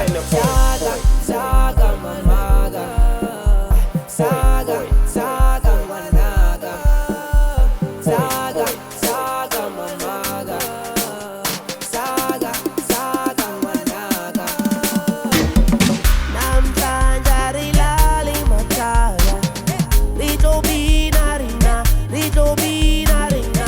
Saga, saga, mamaga. Saga, saga, wanaga. Saga, saga, mamaga. Saga, saga, wanaga. Namtanja rilali mataya. Rito binarina, rito binarina.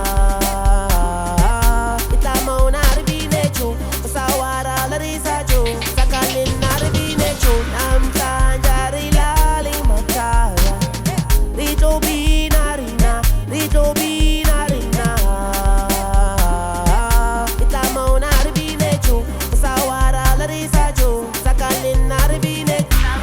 Itama unaribinecho, pasawara larisacho. Sakalin naribinecho, namtanja rilali mataya. Rito binarina, rito binarina. Itama unaribinecho, pasawara larisacho. Sakalin naribinecho.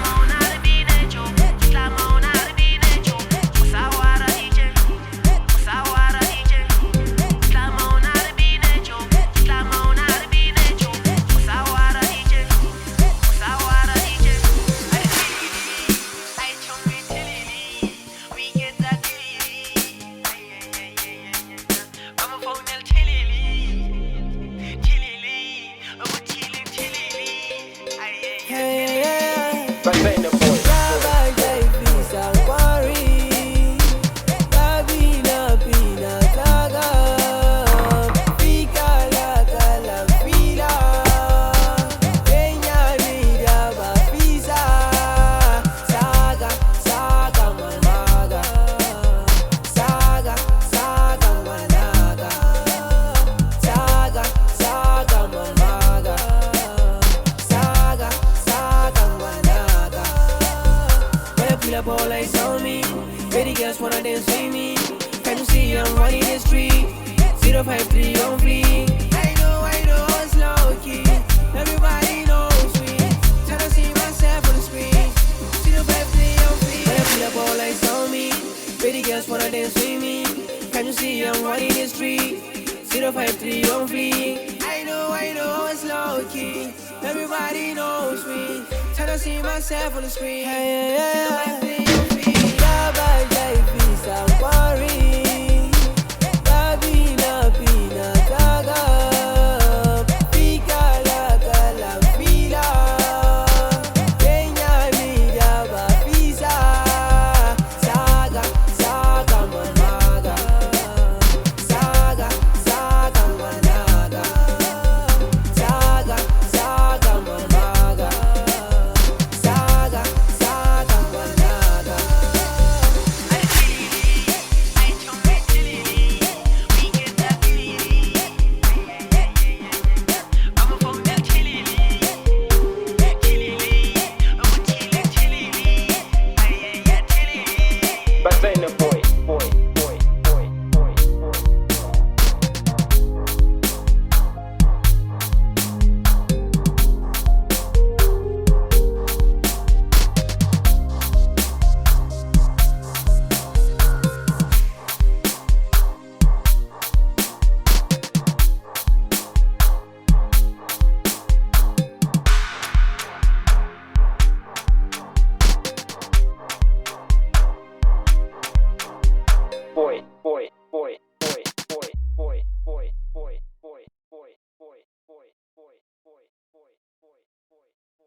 All eyes on me. Pretty girls wanna dance with me. Can you see I'm running the street? 053 on fleek. I know, it's low key. Everybody knows me. Trying to see myself on the screen. 053 on fleek. When I pull up, all eyes on me. Pretty girls wanna dance with me. Can you see I'm running the street? 053 on fleek. I know, it's low key. Everybody knows me. Trying to see myself on the screen.